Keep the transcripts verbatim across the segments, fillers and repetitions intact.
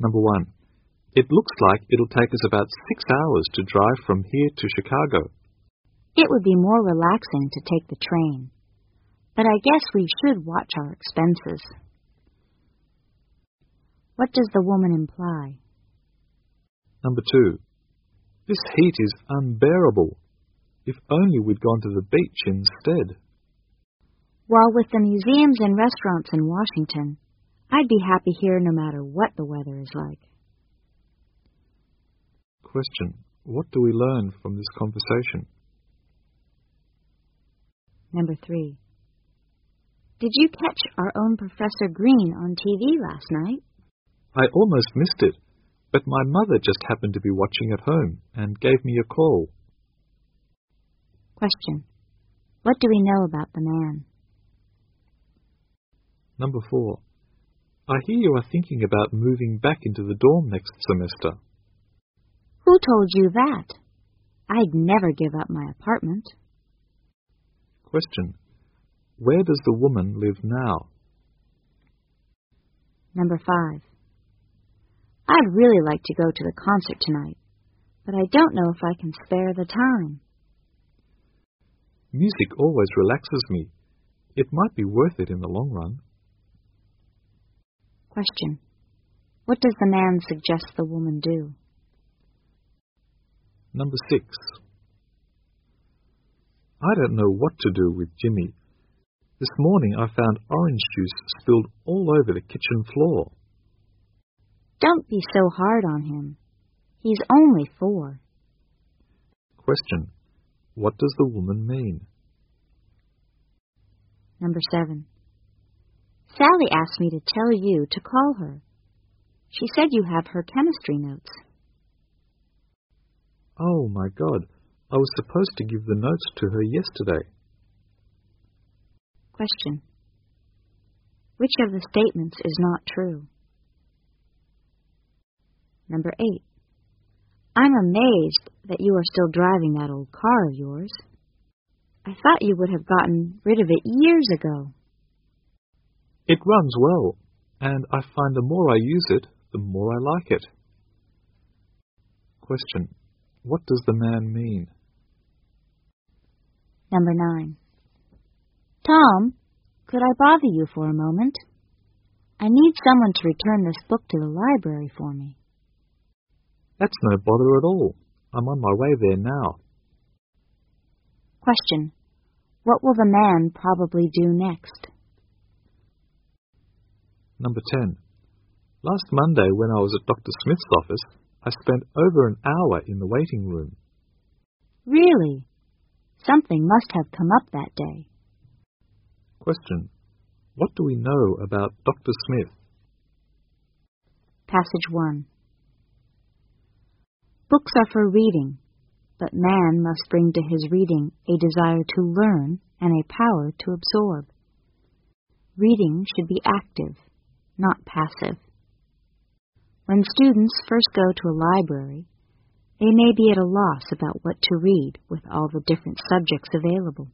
Number one. It looks like it'll take us about six hours to drive from here to Chicago. It would be more relaxing to take the train, but I guess we should watch our expenses. What does the woman imply? Number two. This heat is unbearable. If only we'd gone to the beach instead. While with the museums and restaurants in Washington, I'd be happy here no matter what the weather is like. Question. What do we learn from this conversation? Number three. Did you catch our own Professor Green on T V last night? I almost missed it, but my mother just happened to be watching at home and gave me a call. Question. What do we know about the man? Number four. I hear you are thinking about moving back into the dorm next semester. Who told you that? I'd never give up my apartment. Question. Where does the woman live now? Number five. I'd really like to go to the concert tonight, but I don't know if I can spare the time. Music always relaxes me. It might be worth it in the long run. Question. What does the man suggest the woman do? Number six. I don't know what to do with Jimmy. This morning I found orange juice spilled all over the kitchen floor. Don't be so hard on him. He's only four. Question. What does the woman mean? Number seven. Sally asked me to tell you to call her. She said you have her chemistry notes. Oh, my God. I was supposed to give the notes to her yesterday. Question. Which of the statements is not true? Number eight. I'm amazed that you are still driving that old car of yours. I thought you would have gotten rid of it years ago. It runs well, and I find the more I use it, the more I like it. Question. What does the man mean? Number nine. Tom, could I bother you for a moment? I need someone to return this book to the library for me. That's no bother at all. I'm on my way there now. Question. What will the man probably do next? Number ten. Last Monday when I was at Doctor Smith's office, I spent over an hour in the waiting room. Really? Something must have come up that day. Question. What do we know about Doctor Smith? Passage one. Books are for reading, but man must bring to his reading a desire to learn and a power to absorb. Reading should be active, not passive. When students first go to a library, they may be at a loss about what to read with all the different subjects available.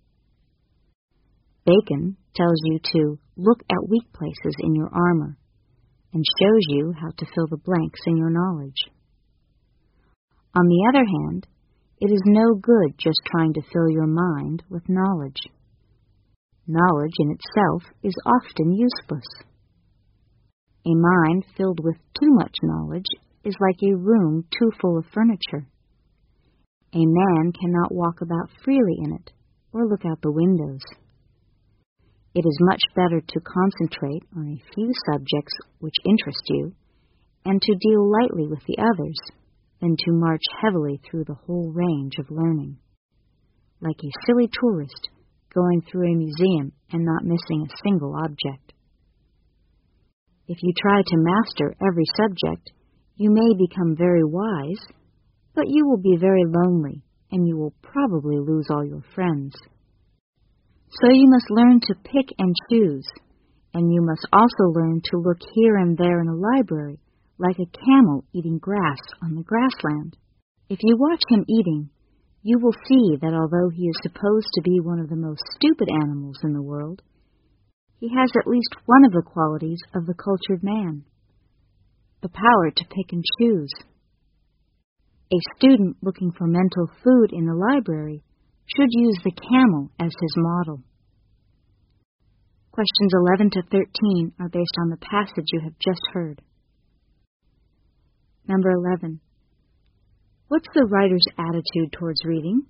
Bacon tells you to look at weak places in your armor and shows you how to fill the blanks in your knowledge. On the other hand, it is no good just trying to fill your mind with knowledge. Knowledge in itself is often useless. A mind filled with too much knowledge is like a room too full of furniture. A man cannot walk about freely in it or look out the windows. It is much better to concentrate on a few subjects which interest you and to deal lightly with the others than to march heavily through the whole range of learning, like a silly tourist going through a museum and not missing a single object. If you try to master every subject, you may become very wise, but you will be very lonely, and you will probably lose all your friends. So you must learn to pick and choose, and you must also learn to look here and there in a library, like a camel eating grass on the grassland. If you watch him eating, you will see that although he is supposed to be one of the most stupid animals in the world, he has at least one of the qualities of the cultured man. the power to pick and choose. A student looking for mental food in the library should use the camel as his model. Questions eleven to thirteen are based on the passage you have just heard. Number eleven. What's the writer's attitude towards reading?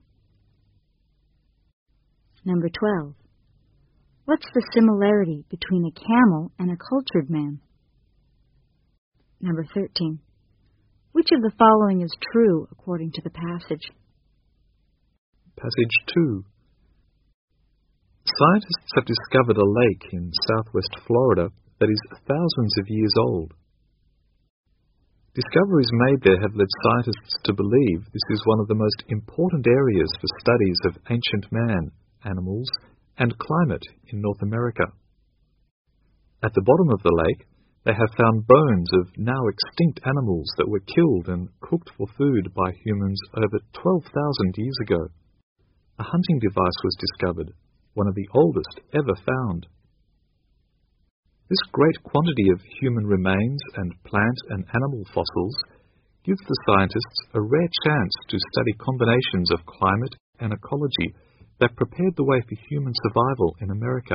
Number twelve. What's the similarity between a camel and a cultured man? Number thirteen. Which of the following is true according to the passage? Passage two. Scientists have discovered a lake in southwest Florida that is thousands of years old. Discoveries made there have led scientists to believe this is one of the most important areas for studies of ancient man, animals, and climate in North America. At the bottom of the lake, they have found bones of now extinct animals that were killed and cooked for food by humans over twelve thousand years ago. A hunting device was discovered, one of the oldest ever found. This great quantity of human remains and plant and animal fossils gives the scientists a rare chance to study combinations of climate and ecology that prepared the way for human survival in America.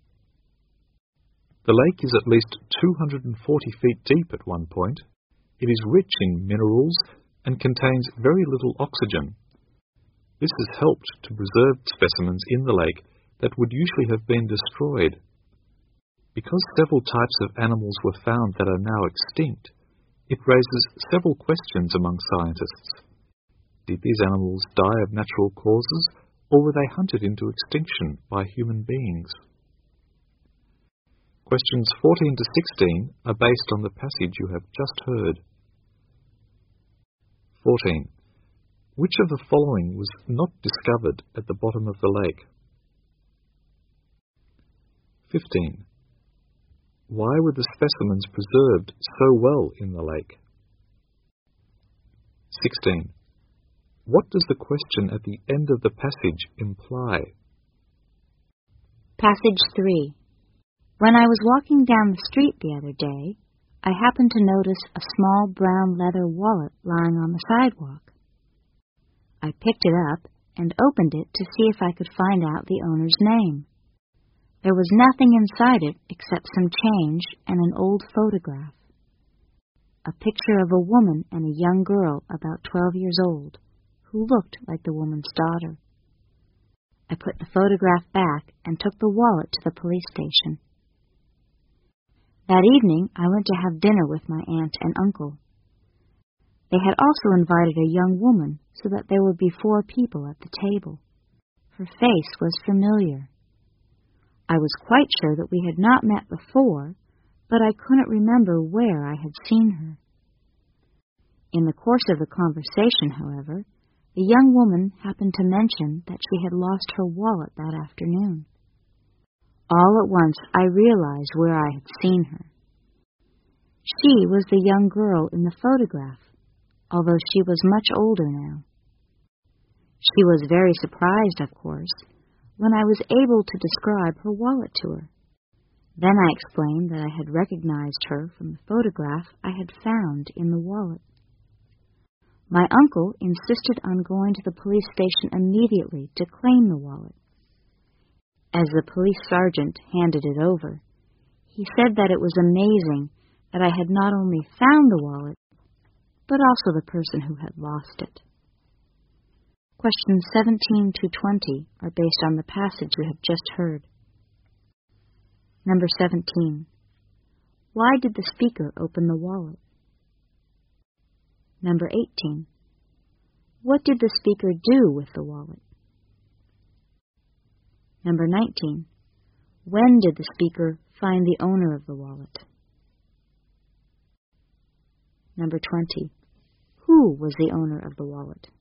The lake is at least two hundred forty feet deep at one point. It is rich in minerals and contains very little oxygen. This has helped to preserve specimens in the lake that would usually have been destroyed. Because several types of animals were found that are now extinct, it raises several questions among scientists. Did these animals die of natural causes, or were they hunted into extinction by human beings? Questions fourteen to sixteen are based on the passage you have just heard. fourteen. Which of the following was not discovered at the bottom of the lake? fifteen. Why were the specimens preserved so well in the lake? sixteen. What does the question at the end of the passage imply? Passage three. When I was walking down the street the other day, I happened to notice a small brown leather wallet lying on the sidewalk. I picked it up and opened it to see if I could find out the owner's name. There was nothing inside it except some change and an old photograph. A picture of a woman and a young girl about twelve years old, who looked like the woman's daughter. I put the photograph back and took the wallet to the police station. That evening, I went to have dinner with my aunt and uncle. They had also invited a young woman so that there would be four people at the table. Her face was familiar. I was quite sure that we had not met before, but I couldn't remember where I had seen her. In the course of the conversation, however, the young woman happened to mention that she had lost her wallet that afternoon. All at once I realized where I had seen her. She was the young girl in the photograph, although she was much older now. She was very surprised, of course, when I was able to describe her wallet to her. Then I explained that I had recognized her from the photograph I had found in the wallet. My uncle insisted on going to the police station immediately to claim the wallet. As the police sergeant handed it over, he said that it was amazing that I had not only found the wallet, but also the person who had lost it. Questions seventeen to twenty are based on the passage you have just heard. Number seventeen. Why did the speaker open the wallet? Number eighteen. What did the speaker do with the wallet? Number nineteen. When did the speaker find the owner of the wallet? Number twenty. Who was the owner of the wallet?